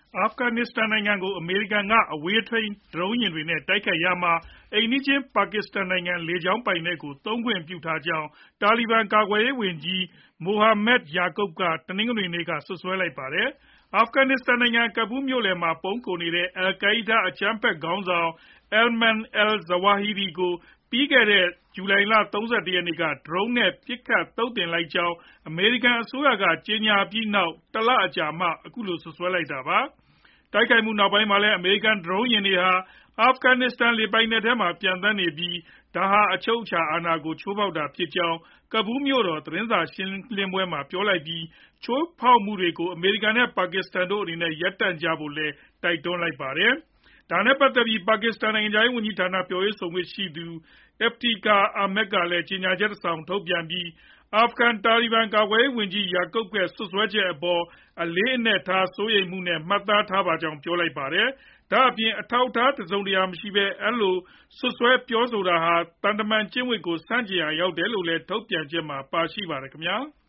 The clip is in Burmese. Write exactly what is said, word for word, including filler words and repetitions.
အာဖဂန်နစ္စတန်နိုင်ငံကို အမေရိကန်က အဝေးထိန်းဒရုန်းယာဉ်တွေနဲ့ တိုက်ခိုက်ရာမှာ အိမ်နီးချင်း ပါကစ္စတန်နိုင်ငံ လေကြောင်းပိုင်နက်ကို သုံးခွင့်ပြုထားကြောင်း တာလီဘန် ကာကွယ်ရေးဝန်ကြီး Mohammad Yaqoob က တနင်္ဂနွေနေ့က စွပ်စွဲလိုက်ပါတယ်။ အာဖဂန်နစ္စတန်နိုင်ငံ ကဘူးမြို့လယ်မှာ ပုန်းခိုနေတဲ့ အယ်လ်ကိုင်းဒါး အကြမ်းဖက်ခေါင်းဆောင် Ayman al-Zawahiri ကို ပြီးခဲ့တဲ့ ဇူလိုင်လ ၃၁ ရက်နေ့က ဒရုန်းနဲ့ ပစ်ခတ်သုတ်သင်လိုက်ကြောင်း အမေရိကန် အစိုးရက ကြေညာပြီးနောက် တလအကြာမှာ အခုလို စွပ်စွဲလိုက်တာပါ။ တိုက်ခိုက်မှုနောက်ပိုင်းမှာလည်း အမေရိကန် ဒရုန်းယာဉ်တွေဟာ အာဖဂန်နစ္စတန် လေပိုင်နက်ထဲမှာ ပျံသန်းနေပြီး ဒါဟာ အချုပ်အခြာအာဏာကို ချိုးဖောက်တာဖြစ်ကြောင်း ကဘူးမြို့တော် သတင်းစာရှင်းလင်းပွဲမှာ ပြောလိုက်ပြီး ချိုးဖောက်မှုတွေကို အမေရိကန် နဲ့ ပါကစ္စတန်တို့အနေနဲ့ ရပ်တန့်ကြဖို့လည်း တိုက်တွန်းလိုက်ပါတယ်။ ဒါနဲ့ပတ်သက်ပြီး ပါကစ္စတန် နိုင်ငံခြားရေးဝန်ကြီးဌာန ပြောရေးဆိုခွင့်ရှိသူ Iftikhar Ahmed ကလည်း ကြေညာချက်တစောင်ထုတ်ပြန်ပြီး အာဖဂန် တာလီဘန် ကာကွယ်ရေးဝန်ကြီး Yaqoob ရဲ့ စွပ်စွဲချက်အပေါ် အလေးအနက်ထား စိုးရိမ်မှု နဲ့ မှတ်သားထားပါကြောင်း ပြောလိုက်ပါတယ်။ ဒါအပြင် အထောက်အထား တစုံတရာမရှိဘဲ အဲဒီလို စွပ်စွဲပြောဆိုတာဟာ သံတမန်ကျင့်ဝတ်ကို ဆန့်ကျင်ရာရောက်တယ်လို့လည်း ထုတ်ပြန်ချက်မှာ ပါရှိပါတယ်ခင်ဗျာ။